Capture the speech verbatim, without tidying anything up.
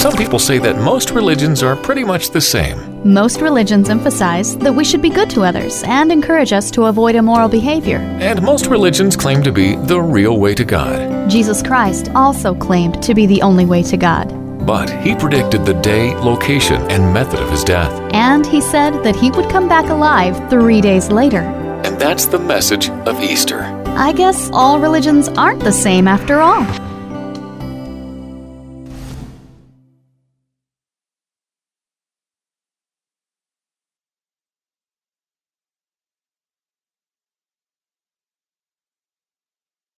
Some people say that most religions are pretty much the same. Most religions emphasize that we should be good to others and encourage us to avoid immoral behavior. And most religions claim to be the real way to God. Jesus Christ also claimed to be the only way to God. But he predicted the day, location, and method of his death. And he said that he would come back alive three days later. And that's the message of Easter. I guess all religions aren't the same after all.